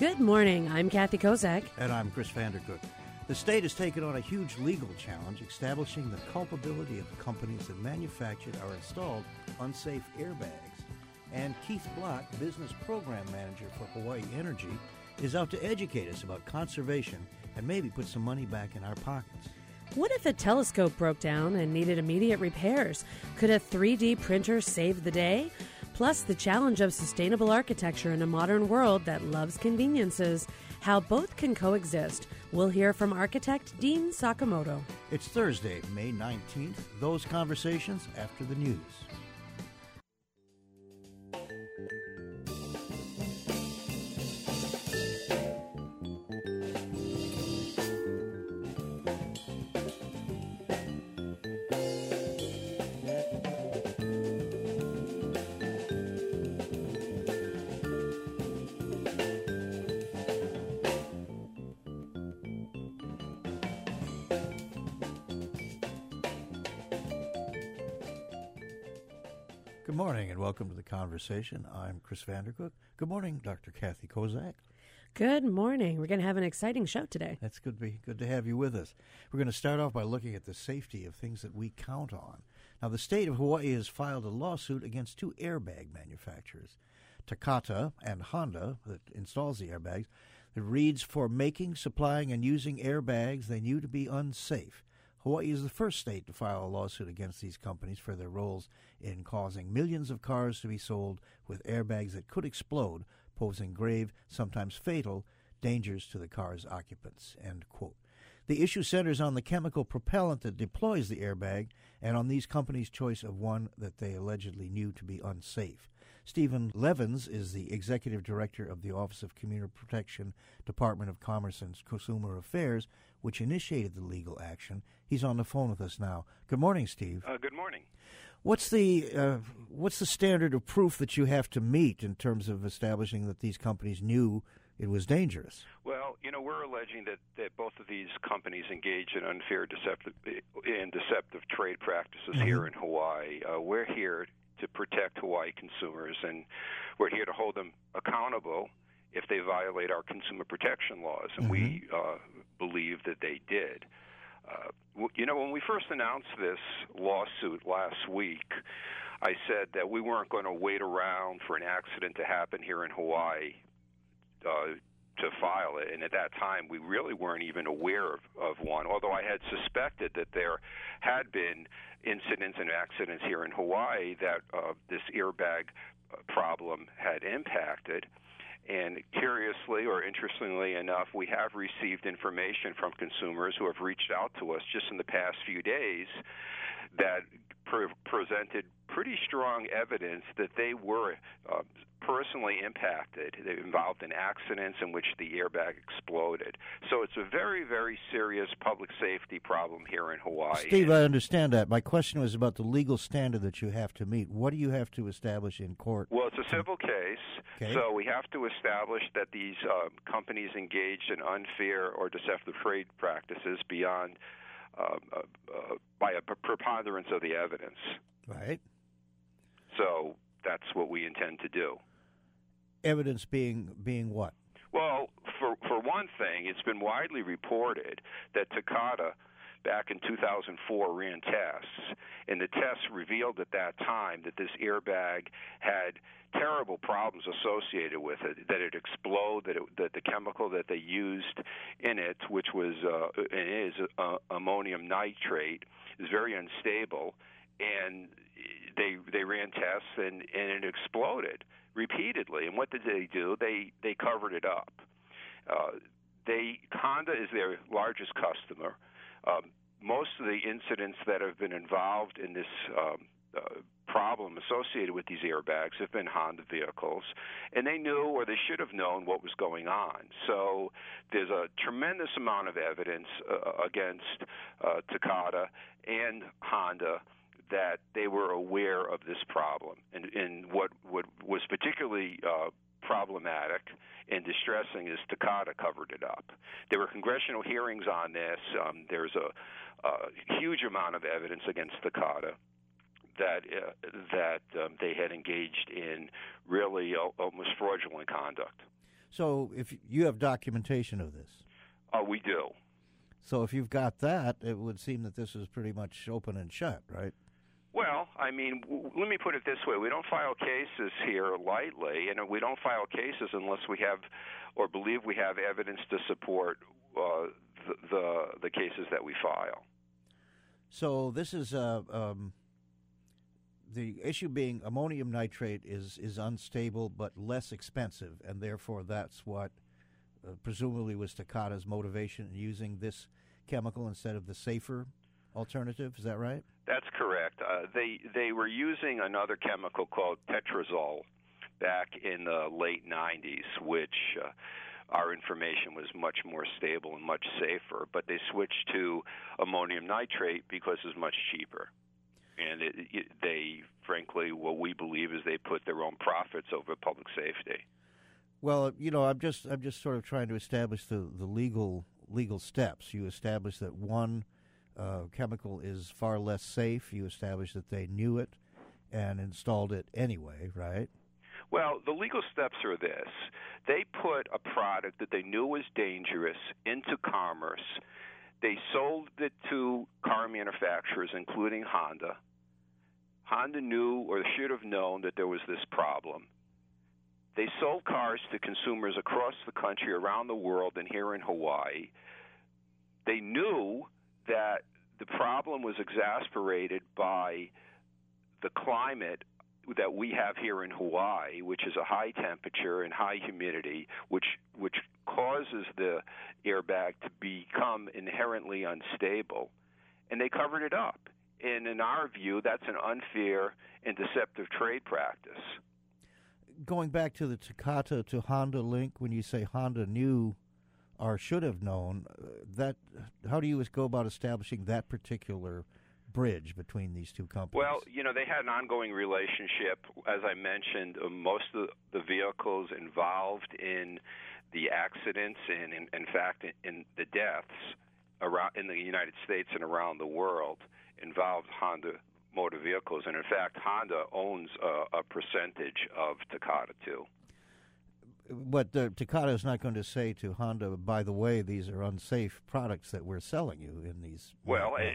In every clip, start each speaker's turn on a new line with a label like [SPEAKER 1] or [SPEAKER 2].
[SPEAKER 1] Good morning. I'm Kathy Kozak.
[SPEAKER 2] And I'm Chris Vandercook. The state has taken on a huge legal challenge establishing the culpability of the companies that manufactured or installed unsafe airbags. And Keith Block, Business Program Manager for Hawaii Energy, is out to educate us about conservation and maybe put some money back in our pockets.
[SPEAKER 1] What if a telescope broke down and needed immediate repairs? Could a 3D printer save the day? Plus, the challenge of sustainable architecture in a modern world that loves conveniences. How both can coexist. We'll hear from architect Dean Sakamoto.
[SPEAKER 2] It's Thursday, May 19th. Those conversations after the news. Good morning and welcome to the conversation. I'm Chris Vandercook. Good morning, Dr. Kathy Kozak.
[SPEAKER 1] Good morning. We're going to have an exciting show today.
[SPEAKER 2] That's good to have you with us. We're going to start off by looking at the safety of things that we count on. Now, the state of Hawaii has filed a lawsuit against two airbag manufacturers, Takata and Honda, that installs the airbags. It reads, for making, supplying, and using airbags they knew to be unsafe. Hawaii is the first state to file a lawsuit against these companies for their roles in causing millions of cars to be sold with airbags that could explode, posing grave, sometimes fatal, dangers to the car's occupants, end quote. The issue centers on the chemical propellant that deploys the airbag and on these companies' choice of one that they allegedly knew to be unsafe. Stephen Levins is the executive director of the Office of Consumer Protection, Department of Commerce and Consumer Affairs, which initiated the legal action. He's on the phone with us now. Good morning, Steve.
[SPEAKER 3] Good morning.
[SPEAKER 2] What's the standard of proof that you have to meet in terms of establishing that these companies knew it was dangerous?
[SPEAKER 3] Well, we're alleging that both of these companies engage in unfair, deceptive trade practices here in Hawaii. We're here to protect Hawaii consumers, and we're here to hold them accountable if they violate our consumer protection laws, and we believe that they did. When we first announced this lawsuit last week, I said that we weren't going to wait around for an accident to happen here in Hawaii to file it, and at that time we really weren't even aware of one, although I had suspected that there had been incidents and accidents here in Hawaii that this airbag problem had impacted. And curiously or interestingly enough, we have received information from consumers who have reached out to us just in the past few days that presented pretty strong evidence that they were personally impacted. They were involved in accidents in which the airbag exploded. So it's a very, very serious public safety problem here in Hawaii.
[SPEAKER 2] Steve, I understand that. My question was about the legal standard that you have to meet. What do you have to establish in court?
[SPEAKER 3] Well, it's a civil case,
[SPEAKER 2] okay. So
[SPEAKER 3] we have to establish that these companies engaged in unfair or deceptive trade practices beyond by a preponderance of the evidence.
[SPEAKER 2] Right.
[SPEAKER 3] So that's what we intend to do.
[SPEAKER 2] Evidence being what?
[SPEAKER 3] Well, for one thing, it's been widely reported that Takata back in 2004 ran tests, and the tests revealed at that time that this airbag had terrible problems associated with it, that it exploded, that the chemical that they used in it, which was and is ammonium nitrate, is very unstable, and they ran tests and it exploded repeatedly. And what did they do? They covered it up. Honda is their largest customer. Most of the incidents that have been involved in this problem associated with these airbags have been Honda vehicles, and they knew or they should have known what was going on. So there's a tremendous amount of evidence against Takata and Honda that they were aware of this problem. And what was particularly problematic and distressing is Takata covered it up. There were congressional hearings on this. There's a huge amount of evidence against Takata that they had engaged in really almost fraudulent conduct.
[SPEAKER 2] So if you have documentation of this.
[SPEAKER 3] We do.
[SPEAKER 2] So if you've got that, it would seem that this is pretty much open and shut, right?
[SPEAKER 3] Well, I mean, let me put it this way. We don't file cases here lightly, and we don't file cases unless we have or believe we have evidence to support the cases that we file.
[SPEAKER 2] So this is the issue being ammonium nitrate is unstable but less expensive, and therefore that's what presumably was Takata's motivation in using this chemical instead of the safer alternative. Is that right?
[SPEAKER 3] That's correct. They were using another chemical called tetrazole back in the late 90s, which our information was much more stable and much safer. But they switched to ammonium nitrate because it's much cheaper. And they, frankly, what we believe is they put their own profits over public safety.
[SPEAKER 2] Well, I'm just sort of trying to establish the legal steps. You establish that one chemical is far less safe. You establish that they knew it and installed it anyway, right?
[SPEAKER 3] Well, the legal steps are this. They put a product that they knew was dangerous into commerce. They sold it to car manufacturers, including Honda. Honda knew or should have known that there was this problem. They sold cars to consumers across the country, around the world, and here in Hawaii. They knew that the problem was exacerbated by the climate that we have here in Hawaii, which is a high temperature and high humidity, which causes the airbag to become inherently unstable. And they covered it up. And in our view, that's an unfair and deceptive trade practice.
[SPEAKER 2] Going back to the Takata to Honda link, when you say Honda knew or should have known, that how do you go about establishing that particular bridge between these two companies?
[SPEAKER 3] Well, they had an ongoing relationship. As I mentioned, most of the vehicles involved in the accidents and, in fact, in the deaths around in the United States and around the world involved Honda Motor Vehicles. And, in fact, Honda owns a percentage of Takata, too.
[SPEAKER 2] But Takata is not going to say to Honda, by the way, these are unsafe products that we're selling you in these.
[SPEAKER 3] Well, I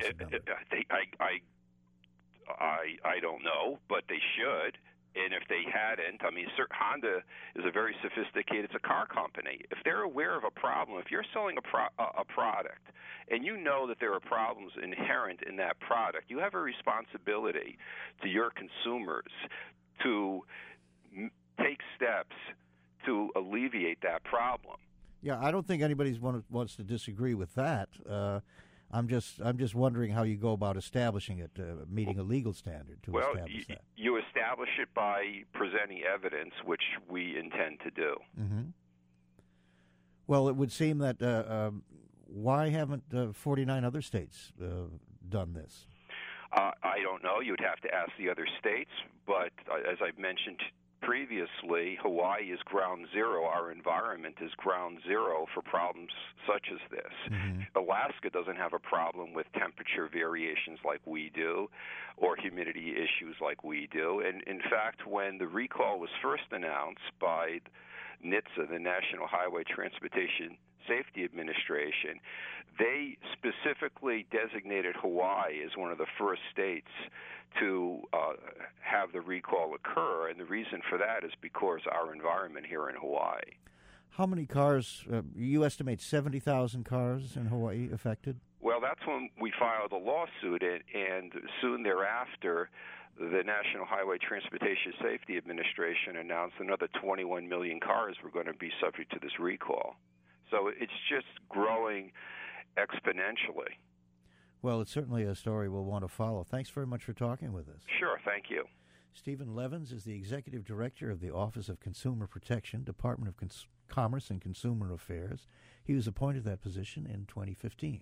[SPEAKER 3] don't know, but they should. And if they hadn't, I mean, Honda is a very sophisticated, it's a car company. If they're aware of a problem, if you're selling a product and you know that there are problems inherent in that product, you have a responsibility to your consumers to take steps to alleviate that problem.
[SPEAKER 2] Yeah, I don't think anybody wants to disagree with that. I'm just wondering how you go about establishing it, meeting a legal standard to establish that.
[SPEAKER 3] You establish it by presenting evidence, which we intend to do.
[SPEAKER 2] Mm-hmm. Well, it would seem that why haven't 49 other states done this?
[SPEAKER 3] I don't know. You'd have to ask the other states, but as I've mentioned previously, Hawaii is ground zero. Our environment is ground zero for problems such as this. Mm-hmm. Alaska doesn't have a problem with temperature variations like we do, or humidity issues like we do. And in fact, when the recall was first announced by NHTSA, the National Highway Transportation Safety Administration, they specifically designated Hawaii as one of the first states to have the recall occur, and the reason for that is because our environment here in Hawaii.
[SPEAKER 2] How many cars, you estimate 70,000 cars in Hawaii affected?
[SPEAKER 3] Well, that's when we filed a lawsuit, and soon thereafter, the National Highway Transportation Safety Administration announced another 21 million cars were going to be subject to this recall. So it's just growing exponentially.
[SPEAKER 2] Well, it's certainly a story we'll want to follow. Thanks very much for talking with us.
[SPEAKER 3] Sure, thank you.
[SPEAKER 2] Stephen Levins is the Executive Director of the Office of Consumer Protection, Department of Commerce and Consumer Affairs. He was appointed that position in 2015.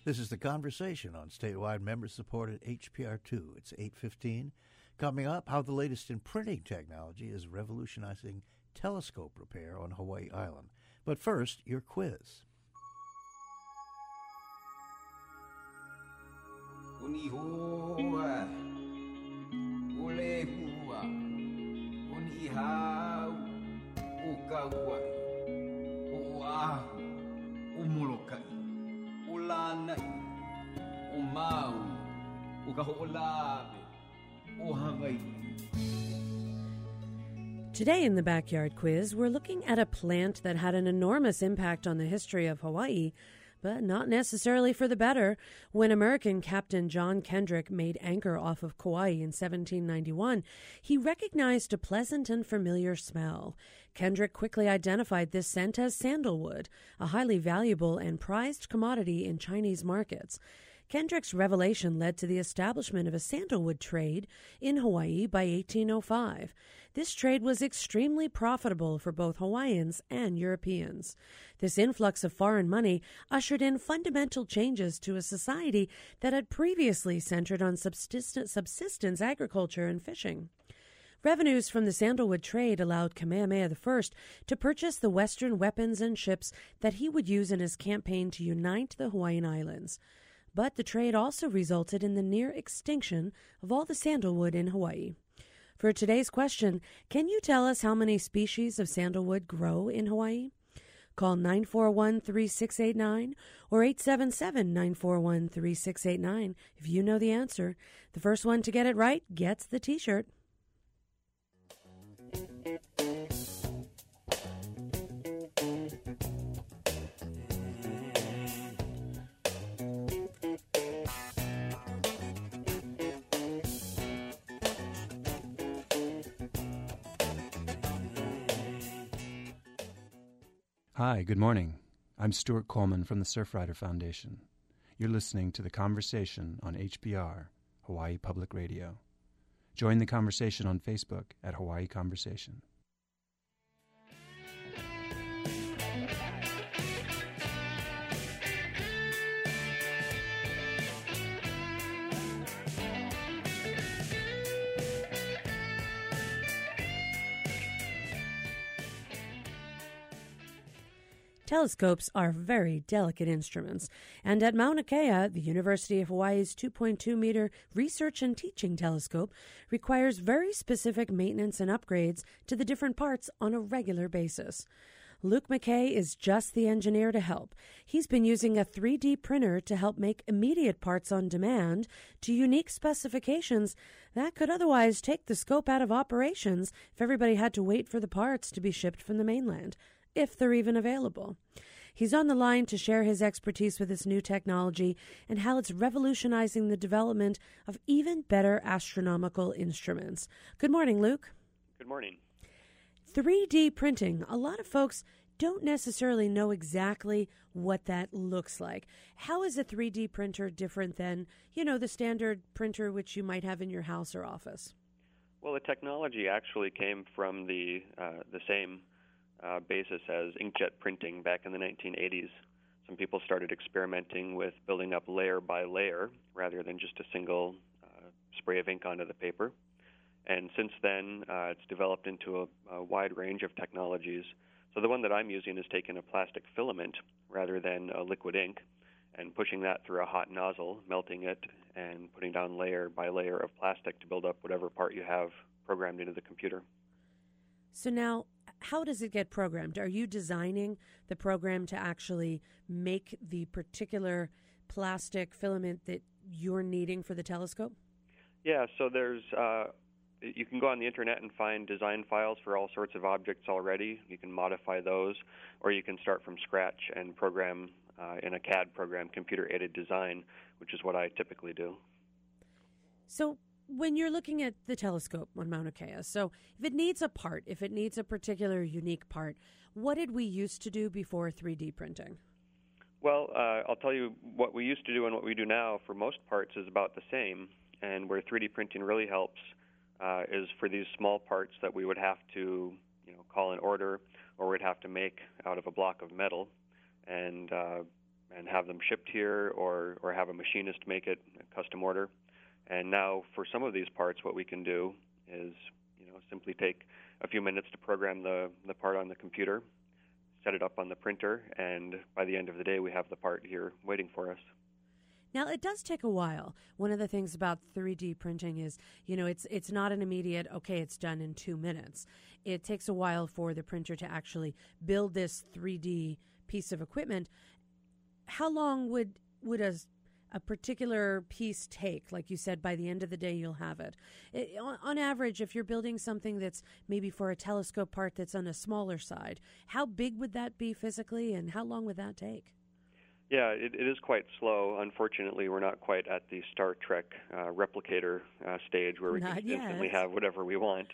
[SPEAKER 2] This is The Conversation on statewide member-supported HPR2. It's 8:15. Coming up, how the latest in printing technology is revolutionizing telescope repair on Hawaii Island. But first, your quiz.
[SPEAKER 1] Today in the Backyard Quiz, we're looking at a plant that had an enormous impact on the history of Hawaii, but not necessarily for the better. When American Captain John Kendrick made anchor off of Kauai in 1791, he recognized a pleasant and familiar smell. Kendrick quickly identified this scent as sandalwood, a highly valuable and prized commodity in Chinese markets. Kendrick's revelation led to the establishment of a sandalwood trade in Hawaii by 1805. This trade was extremely profitable for both Hawaiians and Europeans. This influx of foreign money ushered in fundamental changes to a society that had previously centered on subsistence agriculture and fishing. Revenues from the sandalwood trade allowed Kamehameha I to purchase the Western weapons and ships that he would use in his campaign to unite the Hawaiian Islands. But the trade also resulted in the near extinction of all the sandalwood in Hawaii. For today's question, can you tell us how many species of sandalwood grow in Hawaii? Call 941-3689 or 877-941-3689 if you know the answer. The first one to get it right gets the T-shirt.
[SPEAKER 4] Hi, good morning. I'm Stuart Coleman from the Surfrider Foundation. You're listening to The Conversation on HPR, Hawaii Public Radio. Join the conversation on Facebook at Hawaii Conversation.
[SPEAKER 1] Telescopes are very delicate instruments, and at Mauna Kea, the University of Hawaii's 2.2-meter research and teaching telescope requires very specific maintenance and upgrades to the different parts on a regular basis. Luke McKay is just the engineer to help. He's been using a 3D printer to help make immediate parts on demand to unique specifications that could otherwise take the scope out of operations if everybody had to wait for the parts to be shipped from the mainland, if they're even available. He's on the line to share his expertise with this new technology and how it's revolutionizing the development of even better astronomical instruments. Good morning, Luke.
[SPEAKER 5] Good morning.
[SPEAKER 1] 3D printing. A lot of folks don't necessarily know exactly what that looks like. How is a 3D printer different than, the standard printer which you might have in your house or office?
[SPEAKER 5] Well, the technology actually came from the same basis as inkjet printing back in the 1980s. Some people started experimenting with building up layer by layer rather than just a single spray of ink onto the paper. And since then, it's developed into a wide range of technologies. So the one that I'm using is taking a plastic filament rather than a liquid ink and pushing that through a hot nozzle, melting it, and putting down layer by layer of plastic to build up whatever part you have programmed into the computer.
[SPEAKER 1] So now, how does it get programmed? Are you designing the program to actually make the particular plastic filament that you're needing for the telescope?
[SPEAKER 5] Yeah, so you can go on the internet and find design files for all sorts of objects already. You can modify those, or you can start from scratch and program in a CAD program, computer-aided design, which is what I typically do.
[SPEAKER 1] So when you're looking at the telescope on Mauna Kea, so if it needs a part, if it needs a particular unique part, what did we used to do before 3D printing?
[SPEAKER 5] Well, I'll tell you what we used to do and what we do now for most parts is about the same. And where 3D printing really helps is for these small parts that we would have to, call an order or we'd have to make out of a block of metal and and have them shipped here, or have a machinist make it a custom order. And now for some of these parts, what we can do is simply take a few minutes to program the part on the computer, set it up on the printer, and by the end of the day, we have the part here waiting for us.
[SPEAKER 1] Now, it does take a while. One of the things about 3D printing is, it's not an immediate, okay, it's done in 2 minutes. It takes a while for the printer to actually build this 3D piece of equipment. How long would a particular piece take? Like you said, by the end of the day, you'll have it. On average, if you're building something that's maybe for a telescope part that's on a smaller side, how big would that be physically, and how long would that take?
[SPEAKER 5] Yeah, it is quite slow. Unfortunately, we're not quite at the Star Trek replicator stage where we can instantly have whatever we want.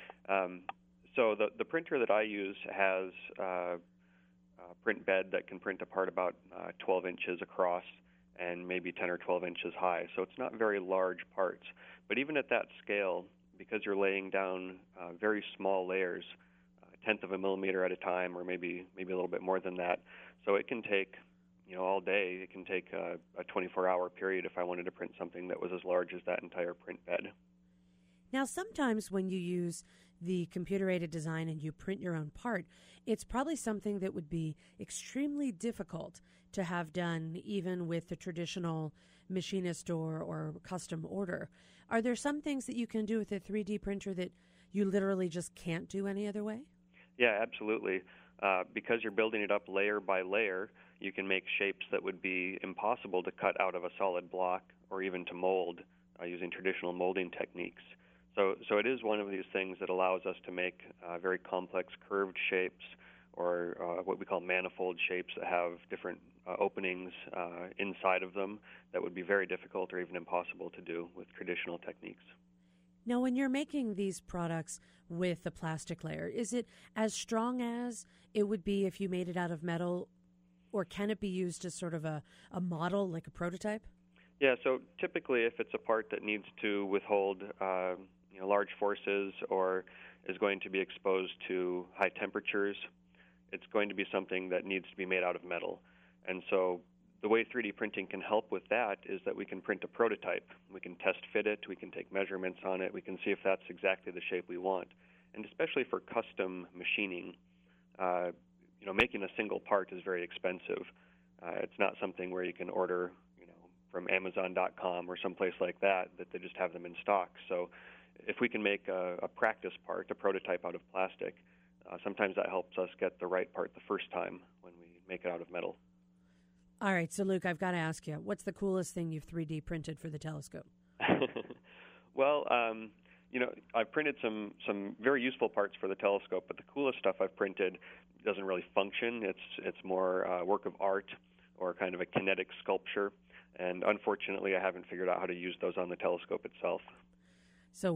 [SPEAKER 5] So the printer that I use has a print bed that can print a part about 12 inches across and maybe 10 or 12 inches high. So it's not very large parts. But even at that scale, because you're laying down very small layers, a tenth of a millimeter at a time, or maybe a little bit more than that, so it can take all day. It can take a 24-hour period if I wanted to print something that was as large as that entire print bed.
[SPEAKER 1] Now, sometimes when you use the computer-aided design and you print your own part, it's probably something that would be extremely difficult to have done even with the traditional machinist or custom order. Are there some things that you can do with a 3D printer that you literally just can't do any other way?
[SPEAKER 5] Yeah, absolutely. Because you're building it up layer by layer, you can make shapes that would be impossible to cut out of a solid block or even to mold using traditional molding techniques. So it is one of these things that allows us to make very complex curved shapes, or what we call manifold shapes that have different openings inside of them that would be very difficult or even impossible to do with traditional techniques.
[SPEAKER 1] Now, when you're making these products with the plastic layer, is it as strong as it would be if you made it out of metal, or can it be used as sort of a model, like a prototype?
[SPEAKER 5] Yeah, so typically if it's a part that needs to withhold large forces or is going to be exposed to high temperatures, it's going to be something that needs to be made out of metal. And so the way 3D printing can help with that is that we can print a prototype. We can test fit it, we can take measurements on it, we can see if that's exactly the shape we want. And especially for custom machining, making a single part is very expensive. It's not something where you can order, from Amazon.com or someplace like that they just have them in stock. So if we can make a practice part, a prototype out of plastic, sometimes that helps us get the right part the first time when we make it out of metal.
[SPEAKER 1] All right, so Luke, I've got to ask you, what's the coolest thing you've 3D printed for the telescope?
[SPEAKER 5] Well, I've printed some very useful parts for the telescope, but the coolest stuff I've printed doesn't really function. It's more work of art or kind of a kinetic sculpture, and unfortunately I haven't figured out how to use those on the telescope itself.
[SPEAKER 1] So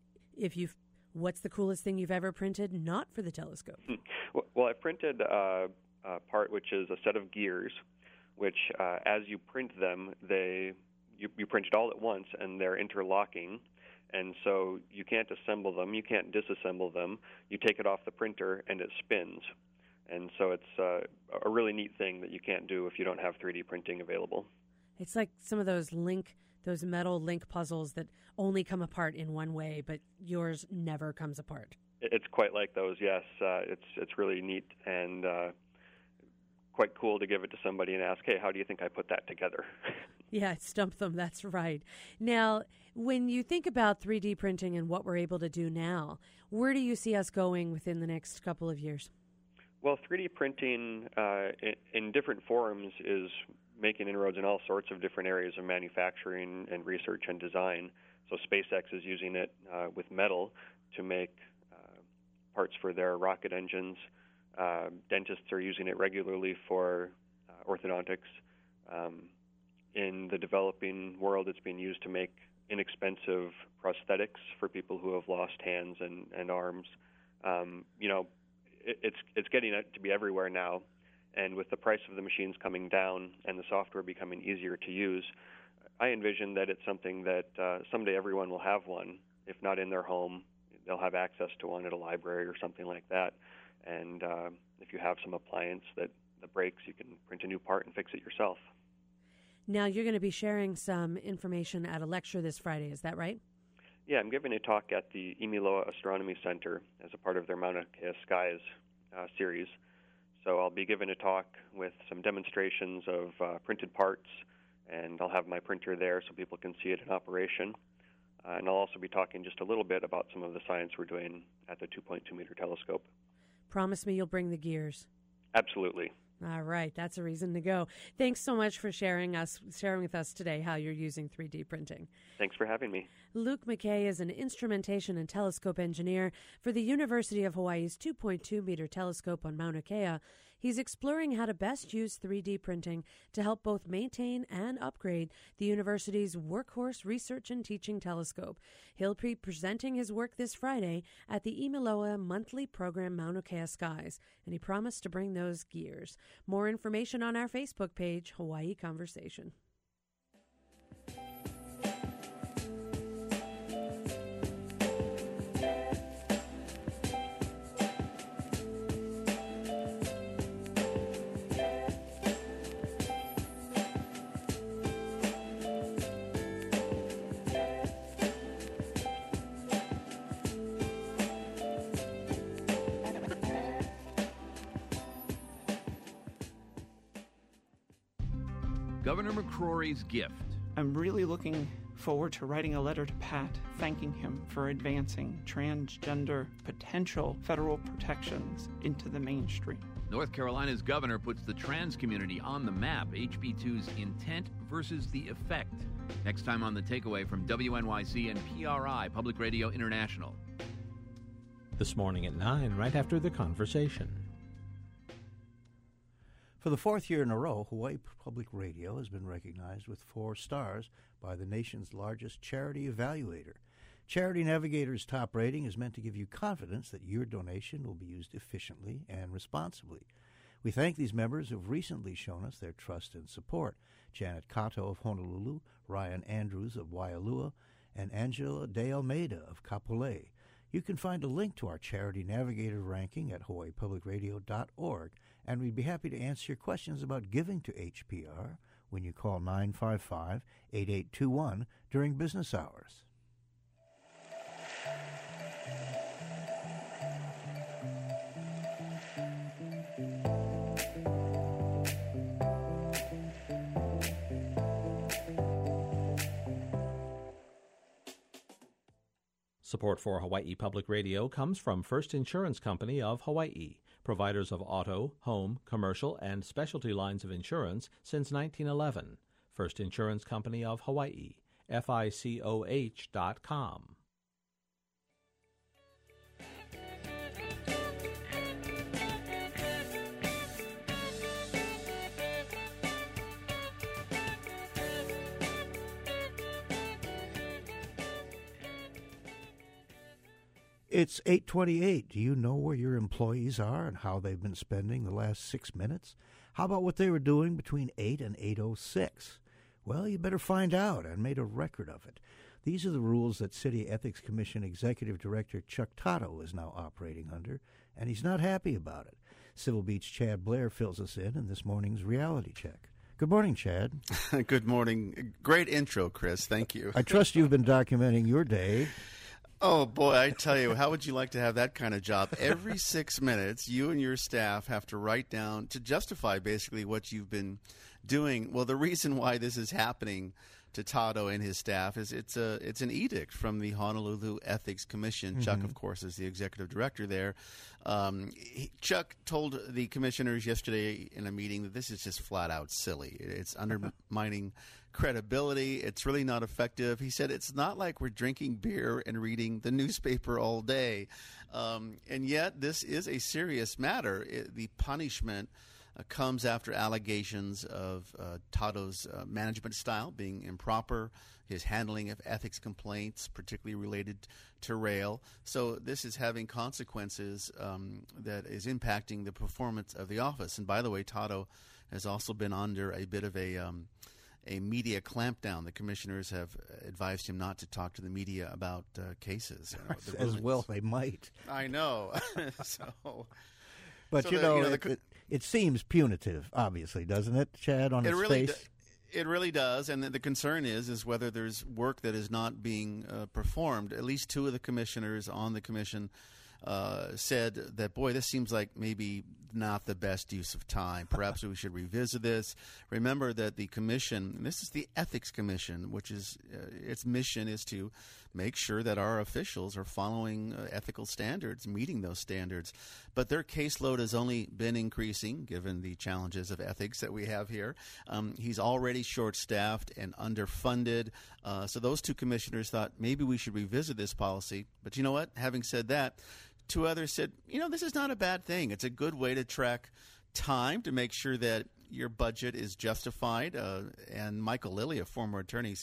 [SPEAKER 1] what's the coolest thing you've ever printed not for the telescope?
[SPEAKER 5] Well, I printed a part which is a set of gears, which as you print them, you print it all at once, and they're interlocking. And so you can't assemble them, you can't disassemble them. You take it off the printer, and it spins. And so it's a really neat thing that you can't do if you don't have 3D printing available. It's
[SPEAKER 1] like some of those metal link puzzles that only come apart in one way, but yours never comes apart.
[SPEAKER 5] It's quite like those, yes. It's really neat and quite cool to give it to somebody and ask, hey, how do you think I put that together?
[SPEAKER 1] Yeah, stump them, that's right. Now, when you think about 3D printing and what we're able to do now, where do you see us going within the next couple of years?
[SPEAKER 5] Well, 3D printing in different forms is making inroads in all sorts of different areas of manufacturing and research and design. So SpaceX is using it with metal to make parts for their rocket engines. Dentists are using it regularly for orthodontics. In the developing world, it's being used to make inexpensive prosthetics for people who have lost hands and arms. It's getting to be everywhere now, and with the price of the machines coming down and the software becoming easier to use, I envision that it's something that someday everyone will have one. If not in their home, they'll have access to one at a library or something like that. And if you have some appliance that breaks, you can print a new part and fix it yourself.
[SPEAKER 1] Now, you're going to be sharing some information at a lecture this Friday, is that right?
[SPEAKER 5] Yeah, I'm giving a talk at the Imiloa Astronomy Center as a part of their Mauna Kea Skies series. So I'll be giving a talk with some demonstrations of printed parts, and I'll have my printer there so people can see it in operation. And I'll also be talking just a little bit about some of the science we're doing at the 2.2-meter telescope.
[SPEAKER 1] Promise me you'll bring the gears.
[SPEAKER 5] Absolutely.
[SPEAKER 1] All right, that's a reason to go. Thanks so much for sharing with us today how you're using 3D printing.
[SPEAKER 5] Thanks for having me.
[SPEAKER 1] Luke McKay is an instrumentation and telescope engineer for the University of Hawaii's 2.2-meter telescope on Mauna Kea. He's exploring how to best use 3D printing to help both maintain and upgrade the university's workhorse research and teaching telescope. He'll be presenting his work this Friday at the Imiloa monthly program Mauna Kea Skies, and he promised to bring those gears. More information on our Facebook page, Hawaii Conversation.
[SPEAKER 6] Governor McCrory's gift.
[SPEAKER 7] I'm really looking forward to writing a letter to Pat, thanking him for advancing transgender potential federal protections into the mainstream.
[SPEAKER 6] North Carolina's governor puts the trans community on the map. HB2's intent versus the effect. Next time on The Takeaway from WNYC and PRI, Public Radio International.
[SPEAKER 8] This morning at 9, right after The Conversation.
[SPEAKER 2] For the fourth year in a row, Hawaii Public Radio has been recognized with 4 stars by the nation's largest charity evaluator. Charity Navigator's top rating is meant to give you confidence that your donation will be used efficiently and responsibly. We thank these members who have recently shown us their trust and support: Janet Kato of Honolulu, Ryan Andrews of Waialua, and Angela De Almeida of Kapolei. You can find a link to our Charity Navigator ranking at hawaiipublicradio.org, and we'd be happy to answer your questions about giving to HPR when you call 955-8821 during business hours.
[SPEAKER 8] Support for Hawaii Public Radio comes from First Insurance Company of Hawaii, providers of auto, home, commercial, and specialty lines of insurance since 1911. First Insurance Company of Hawaii, FICOH.com.
[SPEAKER 2] It's 8:28. Do you know where your employees are and how they've been spending the last 6 minutes? How about what they were doing between 8 and 8:06? Well, you better find out, and made a record of it. These are the rules that City Ethics Commission Executive Director Chuck Tato is now operating under, and he's not happy about it. Civil Beat's Chad Blair fills us in this morning's reality check. Good morning, Chad.
[SPEAKER 9] Good morning. Great intro, Chris. Thank you.
[SPEAKER 2] I trust you've been documenting your day.
[SPEAKER 9] Oh, boy, I tell you, how would you like to have that kind of job? Every 6 minutes, you and your staff have to write down to justify basically what you've been doing. Well, the reason why this is happening to Tato and his staff is it's an edict from the Honolulu Ethics Commission. Mm-hmm. Chuck, of course, is the executive director there. Chuck told the commissioners yesterday in a meeting that this is just flat out silly. It's undermining credibility. It's really not effective. He said it's not like we're drinking beer and reading the newspaper all day. And yet this is a serious matter. The punishment comes after allegations of Tato's management style being improper, his handling of ethics complaints, particularly related to rail. So this is having consequences that is impacting the performance of the office. And by the way, Tato has also been under a bit of a media clampdown. The commissioners have advised him not to talk to the media about cases.
[SPEAKER 2] As well they might.
[SPEAKER 9] I know. So
[SPEAKER 2] But it seems punitive, obviously, doesn't it, Chad? On its face.
[SPEAKER 9] It really does, and the concern is whether there's work that is not being performed. At least two of the commissioners on the commission said that, boy, this seems like maybe not the best use of time. Perhaps we should revisit this. Remember that the commission, and this is the Ethics Commission, which is its mission is to make sure that our officials are following ethical standards, meeting those standards. But their caseload has only been increasing, given the challenges of ethics that we have here. He's already short-staffed and underfunded. So those two commissioners thought maybe we should revisit this policy. But you know what? Having said that, two others said, this is not a bad thing. It's a good way to track time to make sure that your budget is justified. And Michael Lilly, a former attorney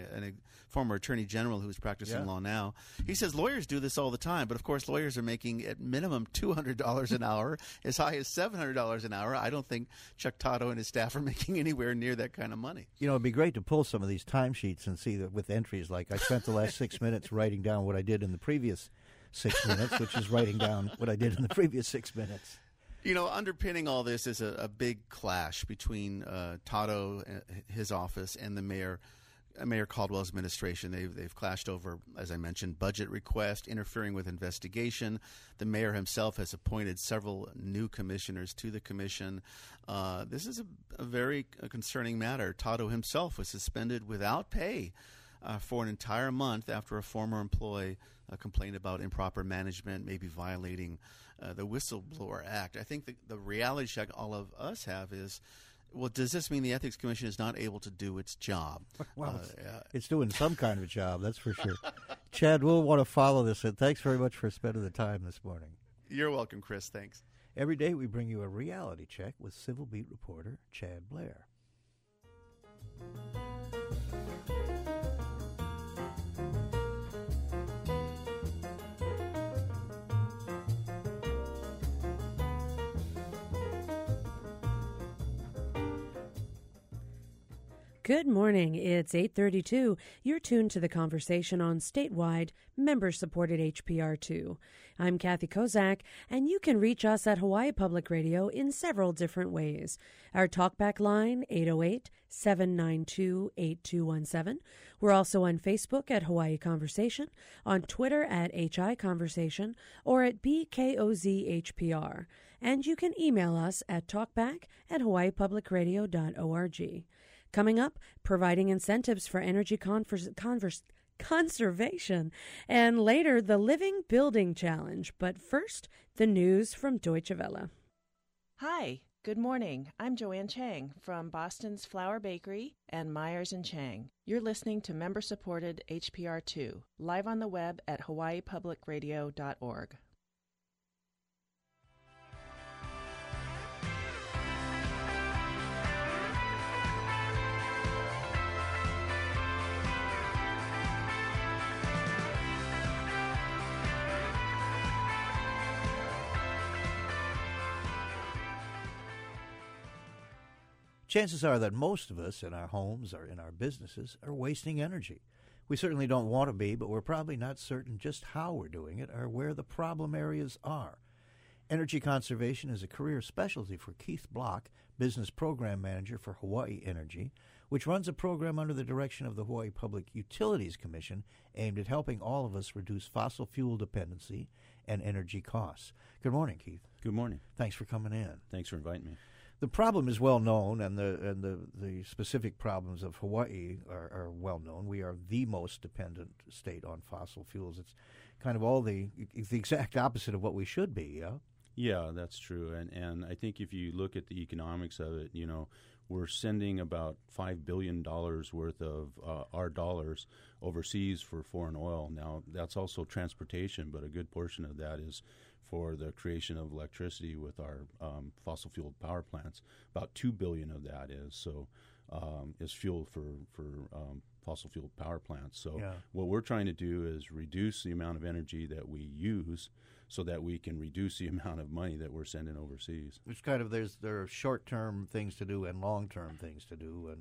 [SPEAKER 9] general who's practicing law now, he says lawyers do this all the time. But, of course, lawyers are making at minimum $200 an hour, as high as $700 an hour. I don't think Chuck Totto and his staff are making anywhere near that kind of money.
[SPEAKER 2] It'd be great to pull some of these timesheets and see that with entries like I spent the last 6 minutes writing down what I did in the previous 6 minutes, which is writing down what I did in the previous 6 minutes.
[SPEAKER 9] Underpinning all this is a big clash between Totto, his office, and the Mayor Caldwell's administration. They've clashed over, as I mentioned, budget request, interfering with investigation. The mayor himself has appointed several new commissioners to the commission. This is a very concerning matter. Totto himself was suspended without pay for an entire month after a former employee complained about improper management, maybe violating the Whistleblower Act. I think the reality check all of us have is, well, does this mean the Ethics Commission is not able to do its job?
[SPEAKER 2] Well, it's doing some kind of a job, that's for sure. Chad, we'll want to follow this, and thanks very much for spending the time this morning.
[SPEAKER 9] You're welcome, Chris. Thanks.
[SPEAKER 2] Every day we bring you a reality check with Civil Beat reporter Chad Blair.
[SPEAKER 1] Good morning. It's 8:32. You're tuned to the conversation on statewide, member-supported HPR2. I'm Kathy Kozak, and you can reach us at Hawaii Public Radio in several different ways. Our talkback line, 808-792-8217. We're also on Facebook at Hawaii Conversation, on Twitter at HI Conversation, or at BKOZHPR. And you can email us at talkback@hawaiipublicradio.org. Coming up, providing incentives for energy conservation, and later, the Living Building Challenge. But first, the news from Deutsche Welle.
[SPEAKER 10] Hi, good morning. I'm Joanne Chang from Boston's Flour Bakery and Myers & Chang. You're listening to member-supported HPR2, live on the web at hawaiipublicradio.org.
[SPEAKER 2] Chances are that most of us in our homes or in our businesses are wasting energy. We certainly don't want to be, but we're probably not certain just how we're doing it or where the problem areas are. Energy conservation is a career specialty for Keith Block, Business Program Manager for Hawaii Energy, which runs a program under the direction of the Hawaii Public Utilities Commission aimed at helping all of us reduce fossil fuel dependency and energy costs. Good morning, Keith.
[SPEAKER 11] Good morning.
[SPEAKER 2] Thanks for coming in.
[SPEAKER 11] Thanks for inviting me.
[SPEAKER 2] The problem is well known, and the specific problems of Hawaii are well known. We are the most dependent state on fossil fuels. It's kind of it's the exact opposite of what we should be, yeah?
[SPEAKER 11] Yeah, that's true. And I think if you look at the economics of it, we're sending about $5 billion worth of our dollars overseas for foreign oil. Now, that's also transportation, but a good portion of that is for the creation of electricity with our fossil fuel power plants. About $2 billion of that is fuel for fossil fuel power plants. So what we're trying to do is reduce the amount of energy that we use so that we can reduce the amount of money that we're sending overseas.
[SPEAKER 2] It's kind of there are short-term things to do and long-term things to do,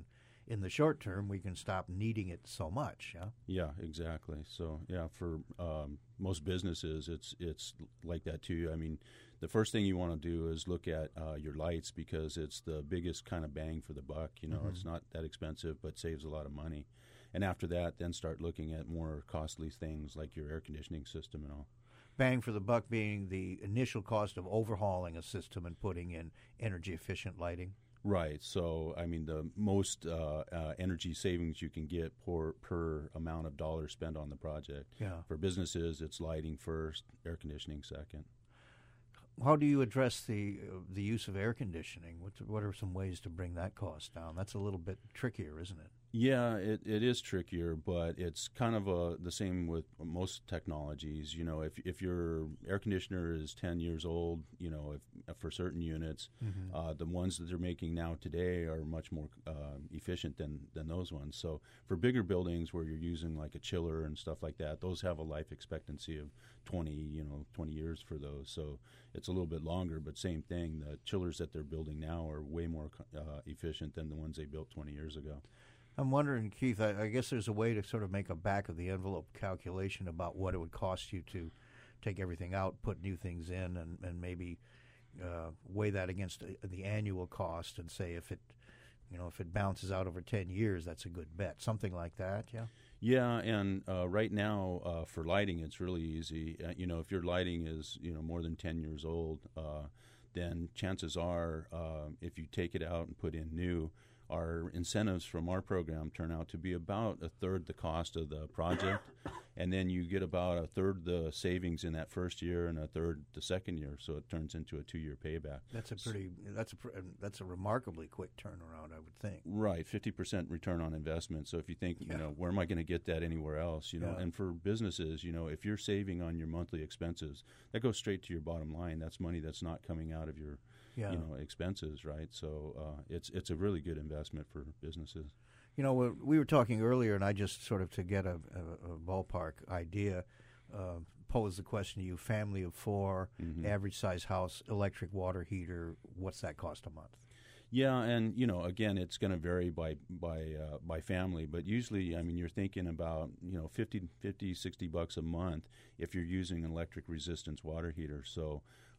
[SPEAKER 2] in the short term, we can stop needing it so much. Yeah.
[SPEAKER 11] Yeah, exactly. So yeah, for most businesses, it's like that too. I mean, the first thing you want to do is look at your lights, because it's the biggest kind of bang for the buck. You know, it's not that expensive, but saves a lot of money. And after that, then start looking at more costly things like your air conditioning system and all.
[SPEAKER 2] Bang for the buck being the initial cost of overhauling a system and putting in energy-efficient lighting.
[SPEAKER 11] Right. So, I mean, the most energy savings you can get per amount of dollars spent on the project.
[SPEAKER 2] Yeah.
[SPEAKER 11] For businesses, it's lighting first, air conditioning second.
[SPEAKER 2] How do you address the use of air conditioning? What are some ways to bring that cost down? That's a little bit trickier, isn't it?
[SPEAKER 11] Yeah, it is trickier, but it's kind of the same with most technologies. You know, if your air conditioner is 10 years old, you know, if for certain units, the ones that they're making now today are much more efficient than those ones. So for bigger buildings where you're using like a chiller and stuff like that, those have a life expectancy of 20 years for those. So it's a little bit longer, but same thing. The chillers that they're building now are way more efficient than the ones they built 20 years ago.
[SPEAKER 2] I'm wondering, Keith, I guess there's a way to sort of make a back-of-the-envelope calculation about what it would cost you to take everything out, put new things in, and maybe weigh that against the annual cost and say if it bounces out over 10 years, that's a good bet. Something like that, yeah?
[SPEAKER 11] Yeah, and right now for lighting, it's really easy. If your lighting is, more than 10 years old, then chances are if you take it out and put in new, our incentives from our program turn out to be about a third the cost of the project, and then you get about a third the savings in that first year and a third the second year. So it turns into a 2-year payback.
[SPEAKER 2] That's a remarkably quick turnaround, I would think.
[SPEAKER 11] Right, 50% return on investment. So if you think, where am I going to get that anywhere else? And for businesses, if you're saving on your monthly expenses, that goes straight to your bottom line. That's money that's not coming out of your expenses, right? So it's a really good investment for businesses.
[SPEAKER 2] We were talking earlier, and I just sort of, to get a ballpark idea, posed the question to you: family of 4, average size house, electric water heater. What's that cost a month?
[SPEAKER 11] Yeah, and again, it's going to vary by family, but usually, I mean, you're thinking about $50, $60 a month if you're using an electric resistance water heater. So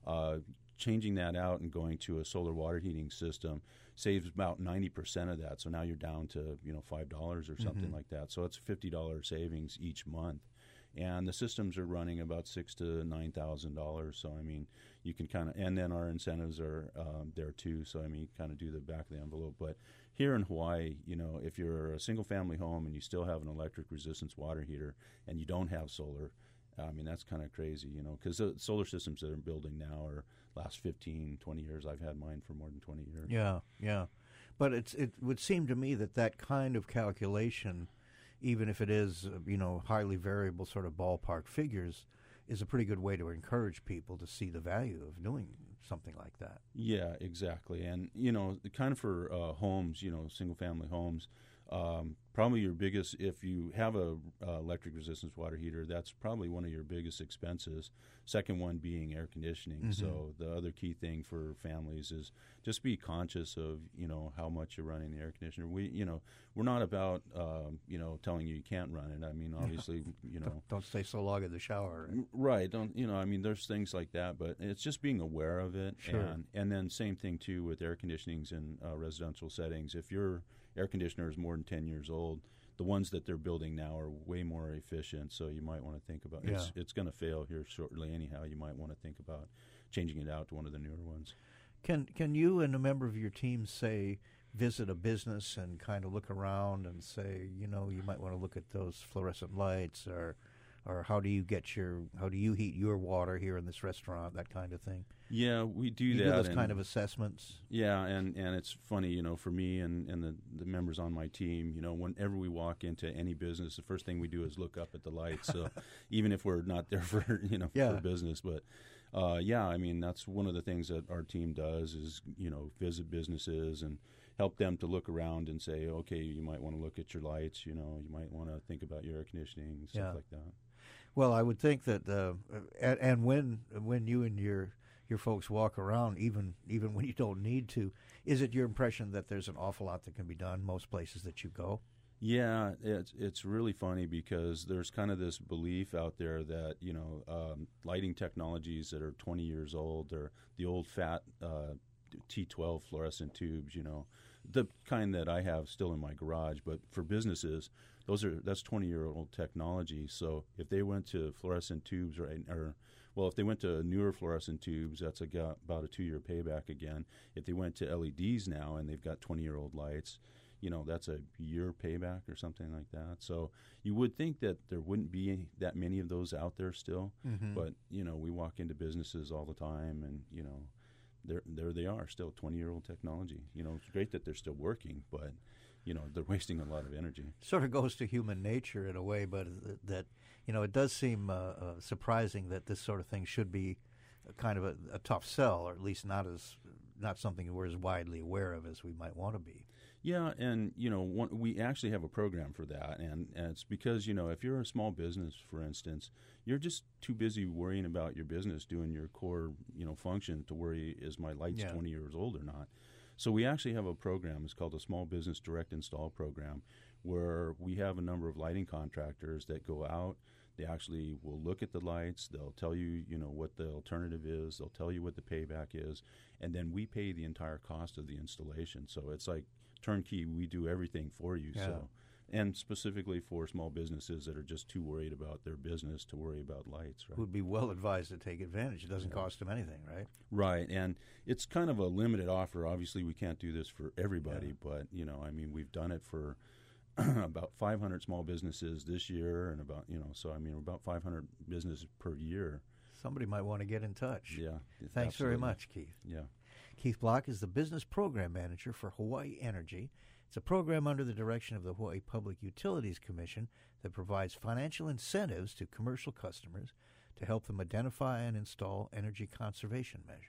[SPEAKER 11] changing that out and going to a solar water heating system saves about 90% of that. So now you're down to $5 or something like that. So it's $50 savings each month, and the systems are running about $6,000 to $9,000. So I mean, you can kind of, and then our incentives are there too. So I mean, you kind of do the back of the envelope. But here in Hawaii, if you're a single family home and you still have an electric resistance water heater and you don't have solar, I mean, that's kind of crazy, because the solar systems that I'm building now are last 15, 20 years. I've had mine for more than 20 years.
[SPEAKER 2] Yeah. But it would seem to me that kind of calculation, even if it is, highly variable sort of ballpark figures, is a pretty good way to encourage people to see the value of doing something like that.
[SPEAKER 11] Yeah, exactly. And, kind of for homes, single-family homes, probably your biggest, if you have a electric resistance water heater, that's probably one of your biggest expenses. Second one being air conditioning. So the other key thing for families is just be conscious of how much you're running the air conditioner. We're not about telling you can't run it. I mean, obviously
[SPEAKER 2] don't stay so long in the shower.
[SPEAKER 11] Right. Don't I mean, there's things like that, but it's just being aware of it.
[SPEAKER 2] Sure.
[SPEAKER 11] And then same thing too with air conditionings in residential settings. If your air conditioner is more than 10 years old, the ones that they're building now are way more efficient, so you might want to think about it. It's going to fail here shortly anyhow. You might want to think about changing it out to one of the newer ones.
[SPEAKER 2] Can you and a member of your team, say, visit a business and kind of look around and say, you might want to look at those fluorescent lights, or how do you heat your water here in this restaurant, that kind of thing?
[SPEAKER 11] Yeah, we do
[SPEAKER 2] you
[SPEAKER 11] that.
[SPEAKER 2] You do those kind of assessments?
[SPEAKER 11] Yeah, and it's funny, for me and the members on my team, whenever we walk into any business, the first thing we do is look up at the lights. So even if we're not there for, for business. But, I mean, that's one of the things that our team does is, visit businesses and help them to look around and say, okay, you might want to look at your lights, you might want to think about your air conditioning and stuff like that.
[SPEAKER 2] Well, I would think that, and when you and your your folks walk around even when you don't need to. Is it your impression that there's an awful lot that can be done most places that you go?
[SPEAKER 11] Yeah, it's really funny because there's kind of this belief out there that, lighting technologies that are 20 years old, or the old fat T12 fluorescent tubes, the kind that I have still in my garage, but for businesses, that's 20-year-old technology. So if they went to fluorescent tubes, if they went to newer fluorescent tubes, that's about a 2-year payback again. If they went to LEDs now and they've got 20-year-old lights, that's a year payback or something like that. So you would think that there wouldn't be that many of those out there still, but we walk into businesses all the time, and there they are, still 20-year-old technology. It's great that they're still working, but they're wasting a lot of energy.
[SPEAKER 2] Sort of goes to human nature in a way, but that it does seem surprising that this sort of thing should be kind of a tough sell, or at least not something we're as widely aware of as we might want to be.
[SPEAKER 11] Yeah, and we actually have a program for that, and it's because if you're a small business, for instance, you're just too busy worrying about your business doing your core function to worry, is my lights 20 years old or not. So we actually have a program. It's called a Small Business Direct Install Program, where we have a number of lighting contractors that go out. They actually will look at the lights. They'll tell you, what the alternative is. They'll tell you what the payback is, and then we pay the entire cost of the installation. So it's like turnkey. We do everything for you.
[SPEAKER 2] Yeah.
[SPEAKER 11] So, and specifically for small businesses that are just too worried about their business to worry about lights. Right?
[SPEAKER 2] Who'd be well advised to take advantage. It doesn't cost them anything, right?
[SPEAKER 11] Right, and it's kind of a limited offer. Obviously, we can't do this for everybody, but we've done it for about 500 small businesses this year, and about about 500 businesses per year.
[SPEAKER 2] Somebody might want to get in touch.
[SPEAKER 11] Yeah,
[SPEAKER 2] thanks
[SPEAKER 11] absolutely.
[SPEAKER 2] very much, Keith.
[SPEAKER 11] Yeah.
[SPEAKER 2] Keith Block is the Business Program Manager for Hawaii Energy. It's a program under the direction of the Hawaii Public Utilities Commission that provides financial incentives to commercial customers to help them identify and install energy conservation measures.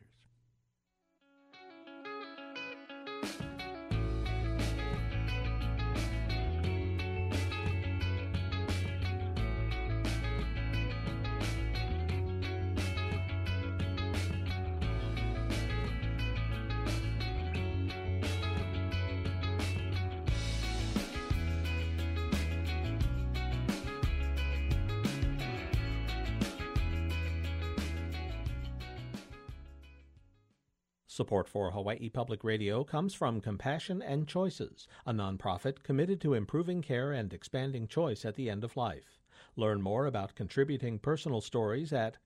[SPEAKER 8] Support for Hawaii Public Radio comes from Compassion and Choices, a nonprofit committed to improving care and expanding choice at the end of life. Learn more about contributing personal stories at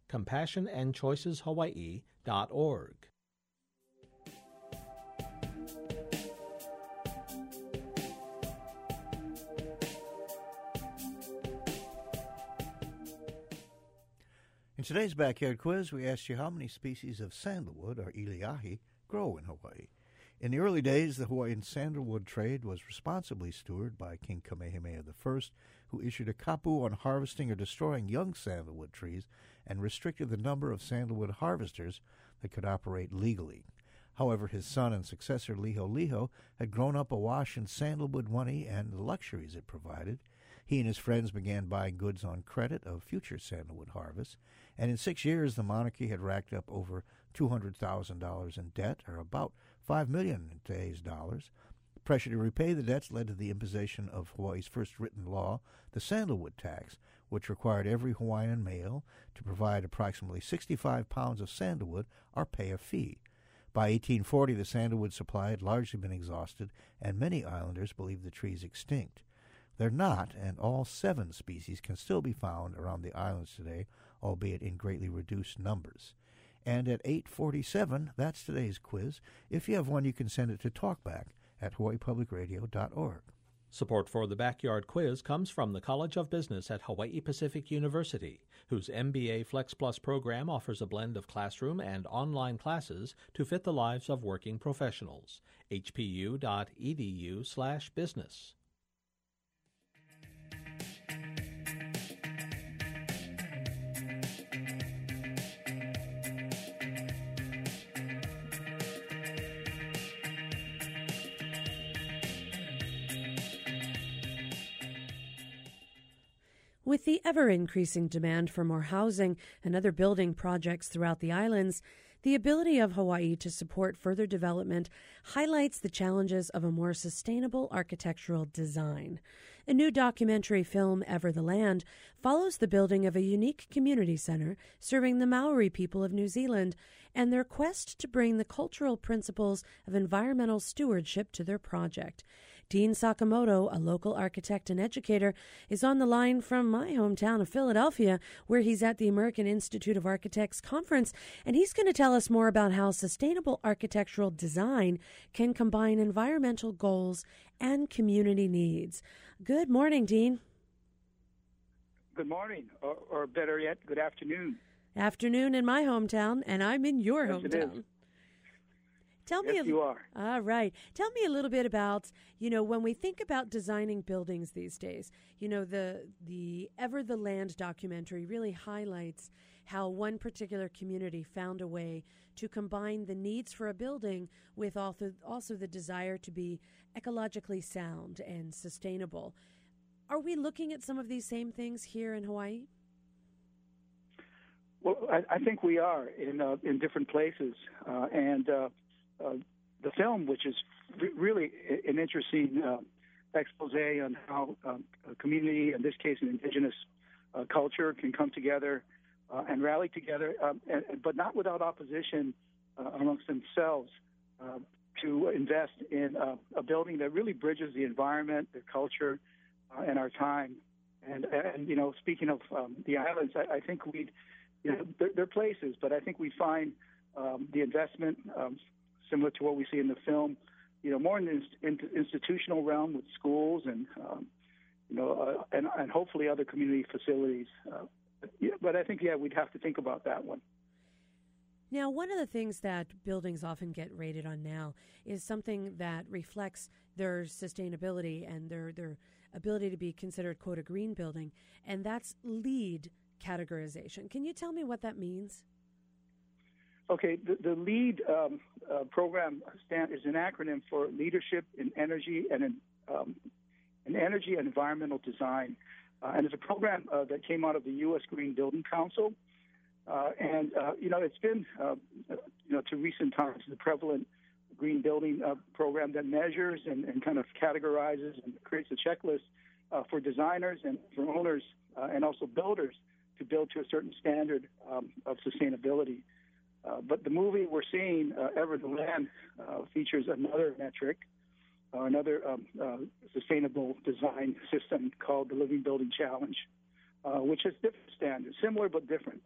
[SPEAKER 8] compassionandchoiceshawaii.org.
[SPEAKER 2] In today's Backyard Quiz, we asked you how many species of sandalwood, or iliahi, grow in Hawaii. In the early days, the Hawaiian sandalwood trade was responsibly stewarded by King Kamehameha I, who issued a kapu on harvesting or destroying young sandalwood trees and restricted the number of sandalwood harvesters that could operate legally. However, his son and successor Liholiho had grown up awash in sandalwood money and the luxuries it provided. He and his friends began buying goods on credit of future sandalwood harvests, and in 6 years the monarchy had racked up over $200,000 in debt, or about $5 million in today's dollars. Pressure to repay the debts led to the imposition of Hawaii's first written law, the sandalwood tax, which required every Hawaiian male to provide approximately 65 pounds of sandalwood or pay a fee. By 1840, the sandalwood supply had largely been exhausted, and many islanders believed the trees extinct. They're not, and all 7 species can still be found around the islands today, albeit in greatly reduced numbers. And at 8:47, that's today's quiz. If you have one, you can send it to talkback@hawaiipublicradio.org.
[SPEAKER 8] Support for the Backyard Quiz comes from the College of Business at Hawaii Pacific University, whose MBA Flex Plus program offers a blend of classroom and online classes to fit the lives of working professionals. hpu.edu/business.
[SPEAKER 1] With the ever-increasing demand for more housing and other building projects throughout the islands, The ability of Hawaii to support further development highlights the challenges of a more sustainable architectural design. A new documentary film, Ever the Land, follows the building of a unique community center serving the Maori people of New Zealand and their quest to bring the cultural principles of environmental stewardship to their project. Dean Sakamoto, a local architect and educator, is on the line from my hometown of Philadelphia, where he's at the American Institute of Architects conference, and he's going to tell us more about how sustainable architectural design can combine environmental goals and community needs. Good morning, Dean.
[SPEAKER 12] Good morning, or better yet, good afternoon.
[SPEAKER 1] Afternoon in my hometown, and I'm in your hometown. Tell me,
[SPEAKER 12] yes, you are.
[SPEAKER 1] All right. Tell me a little bit about, when we think about designing buildings these days, the Ever the Land documentary really highlights how one particular community found a way to combine the needs for a building with also the desire to be ecologically sound and sustainable. Are we looking at some of these same things here in Hawaii?
[SPEAKER 12] Well, I think we are in different places, and the film, which is really an interesting expose on how a community, in this case an indigenous culture, can come together and rally together, but not without opposition amongst themselves, to invest in a building that really bridges the environment, the culture, and our time. And speaking of the islands, I think they're places, but I think we find the investment similar to what we see in the film, more in the institutional realm with schools and hopefully other community facilities. But I think, we'd have to think about that one.
[SPEAKER 1] Now, one of the things that buildings often get rated on now is something that reflects their sustainability and their ability to be considered, quote, a green building, and that's LEED categorization. Can you tell me what that means?
[SPEAKER 12] Okay, the LEED program is an acronym for Leadership in Energy and Energy and Environmental Design, and it's a program that came out of the U.S. Green Building Council, and it's been to recent times the prevalent green building program that measures and kind of categorizes and creates a checklist for designers and for owners and also builders to build to a certain standard of sustainability. But the movie we're seeing, Ever the Land, features another metric, another sustainable design system called the Living Building Challenge, which has different standards, similar but different.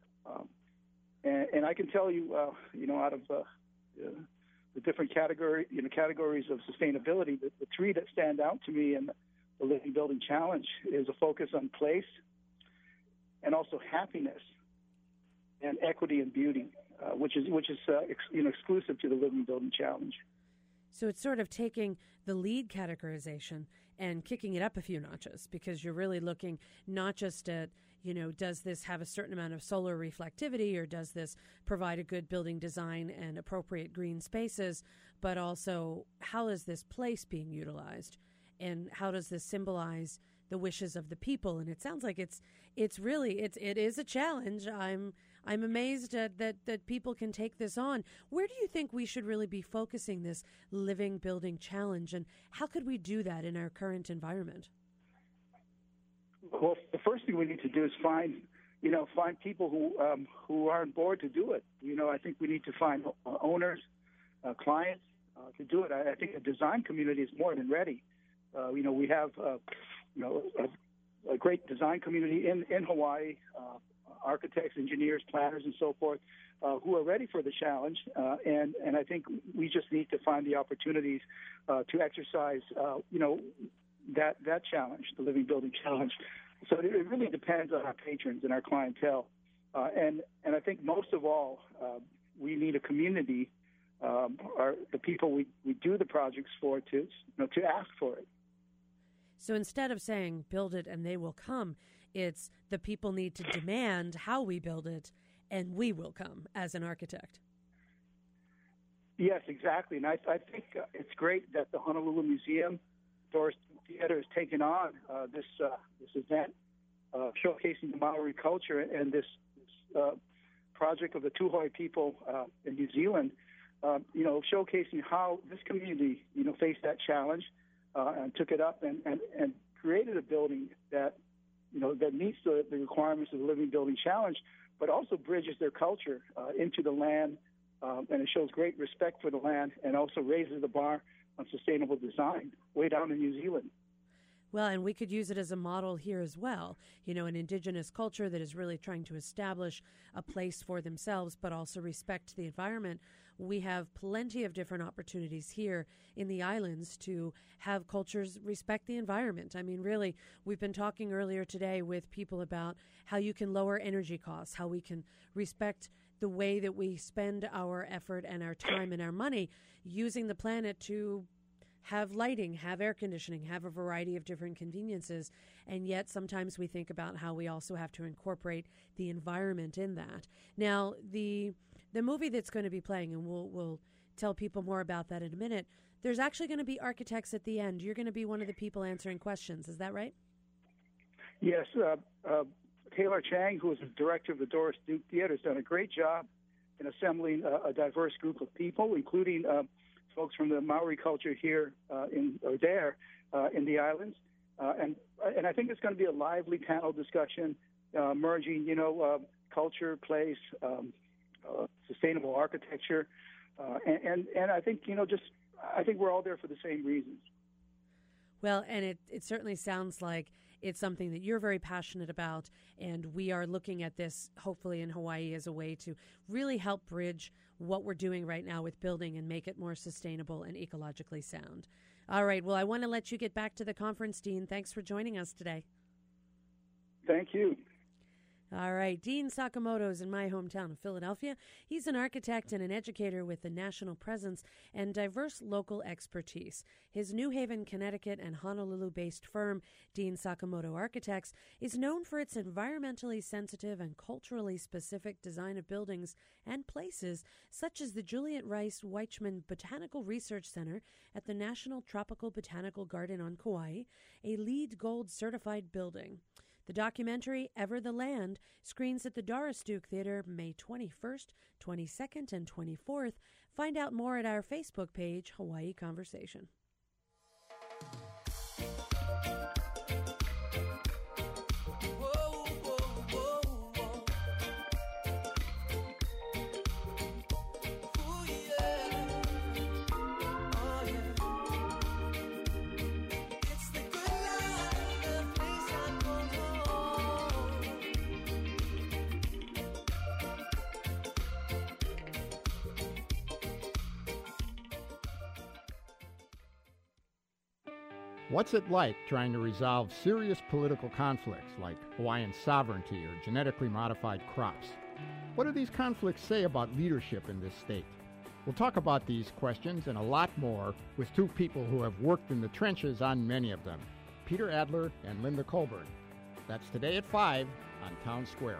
[SPEAKER 12] And I can tell you, out of the different categories of sustainability, the three that stand out to me in the Living Building Challenge is a focus on place and also happiness and equity and beauty. Which is exclusive to the Living Building Challenge.
[SPEAKER 1] So it's sort of taking the LEED categorization and kicking it up a few notches, because you're really looking not just at, does this have a certain amount of solar reflectivity, or does this provide a good building design and appropriate green spaces, but also how is this place being utilized, and how does this symbolize the wishes of the people? And it sounds like it is a challenge. I'm amazed that people can take this on. Where do you think we should really be focusing this Living Building Challenge, and how could we do that in our current environment?
[SPEAKER 12] Well, the first thing we need to do is find people who are on board to do it. I think we need to find owners, clients to do it. I think the design community is more than ready. We have a great design community in Hawaii. Architects, engineers, planners, and so forth, who are ready for the challenge. And I think we just need to find the opportunities to exercise, that challenge, the Living Building Challenge. So it really depends on our patrons and our clientele. And I think most of all, we need a community, the people we do the projects for, to ask for it.
[SPEAKER 1] So instead of saying build it and they will come, it's the people need to demand how we build it, and we will come as an architect.
[SPEAKER 12] Yes, exactly. And I think it's great that the Honolulu Museum Doris Theater has taken on this event, showcasing the Maori culture and this project of the Tūhoe people in New Zealand, showcasing how this community, faced that challenge and took it up and created a building that meets the requirements of the Living Building Challenge, but also bridges their culture into the land, and it shows great respect for the land and also raises the bar on sustainable design way down in New Zealand.
[SPEAKER 1] Well, and we could use it as a model here as well. An indigenous culture that is really trying to establish a place for themselves, but also respect the environment. We have plenty of different opportunities here in the islands to have cultures respect the environment. I mean, really, we've been talking earlier today with people about how you can lower energy costs, how we can respect the way that we spend our effort and our time and our money using the planet to have lighting, have air conditioning, have a variety of different conveniences. And yet sometimes we think about how we also have to incorporate the environment in that. Now, the movie that's going to be playing, and we'll tell people more about that in a minute, there's actually going to be architects at the end. You're going to be one of the people answering questions. Is that right?
[SPEAKER 12] Yes. Taylor Chang, who is the director of the Doris Duke Theater, has done a great job in assembling a diverse group of people, including folks from the Maori culture here in the islands. And I think it's going to be a lively panel discussion merging, culture, place, sustainable architecture. And I think, I think we're all there for the same reasons.
[SPEAKER 1] Well, and it certainly sounds like it's something that you're very passionate about, and we are looking at this, hopefully in Hawaii, as a way to really help bridge what we're doing right now with building and make it more sustainable and ecologically sound. All right, well, I want to let you get back to the conference, Dean. Thanks for joining us today.
[SPEAKER 12] Thank you.
[SPEAKER 1] All right, Dean Sakamoto is in my hometown of Philadelphia. He's an architect and an educator with a national presence and diverse local expertise. His New Haven, Connecticut and Honolulu-based firm, Dean Sakamoto Architects, is known for its environmentally sensitive and culturally specific design of buildings and places, such as the Juliet Rice Weichman Botanical Research Center at the National Tropical Botanical Garden on Kauai, a LEED Gold certified building. The documentary, Ever the Land, screens at the Doris Duke Theater May 21st, 22nd, and 24th. Find out more at our Facebook page, Hawaii Conversation.
[SPEAKER 13] What's it like trying to resolve serious political conflicts like Hawaiian sovereignty or genetically modified crops? What do these conflicts say about leadership in this state? We'll talk about these questions and a lot more with two people who have worked in the trenches on many of them, Peter Adler and Linda Colburn. That's today at 5 on Town Square.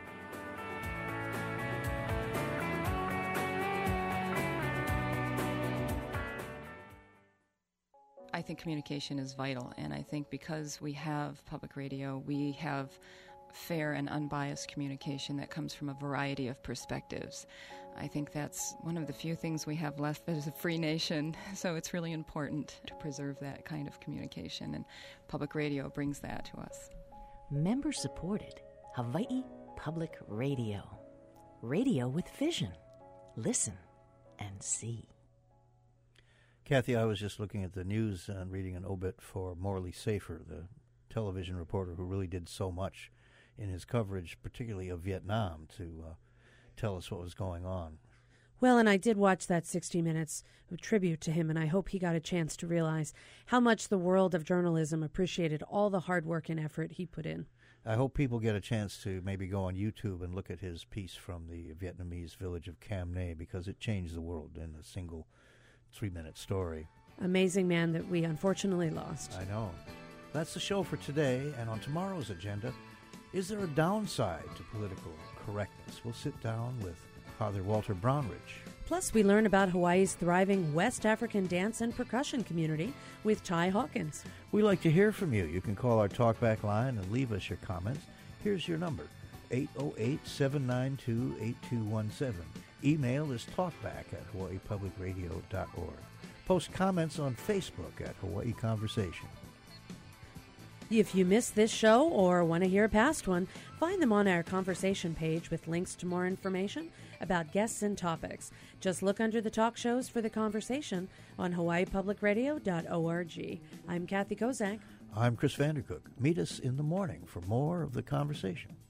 [SPEAKER 14] I think communication is vital, and I think because we have public radio, we have fair and unbiased communication that comes from a variety of perspectives. I think that's one of the few things we have left as a free nation, so it's really important to preserve that kind of communication, and public radio brings that to us.
[SPEAKER 15] Member-supported Hawaii Public Radio. Radio with vision. Listen and see.
[SPEAKER 2] Kathy, I was just looking at the news and reading an obit for Morley Safer, the television reporter who really did so much in his coverage, particularly of Vietnam, to tell us what was going on.
[SPEAKER 1] Well, and I did watch that 60 Minutes tribute to him, and I hope he got a chance to realize how much the world of journalism appreciated all the hard work and effort he put in.
[SPEAKER 2] I hope people get a chance to maybe go on YouTube and look at his piece from the Vietnamese village of Cam Ne, because it changed the world in a single 3-minute story.
[SPEAKER 1] Amazing man that we unfortunately lost.
[SPEAKER 2] I know. That's the show for today, and on tomorrow's agenda, is there a downside to political correctness? We'll sit down with Father Walter Brownridge.
[SPEAKER 1] Plus, we learn about Hawaii's thriving West African dance and percussion community with Ty Hawkins.
[SPEAKER 2] We like to hear from you. You can call our talkback line and leave us your comments. Here's your number, 808-792-8217. Email is talkback@hawaiipublicradio.org. Post comments on Facebook at Hawaii Conversation.
[SPEAKER 1] If you missed this show or want to hear a past one, find them on our conversation page with links to more information about guests and topics. Just look under the talk shows for the conversation on hawaiipublicradio.org. I'm Kathy Kozak.
[SPEAKER 2] I'm Chris Vandercook. Meet us in the morning for more of the conversation.